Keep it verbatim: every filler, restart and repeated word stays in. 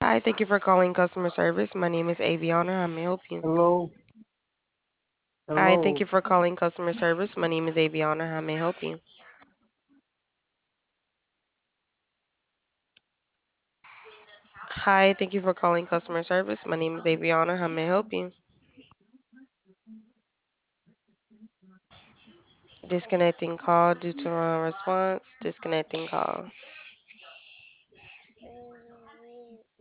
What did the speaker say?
Hi, thank you for calling customer service. My name is Aviana. How may I help you? Hello, Hi, thank hello. you for calling customer service. My name is Aviana. How may I help you? Hi, thank you for calling customer service. My name is Aviana. How may I help you? Disconnecting call due to wrong response. Disconnecting call.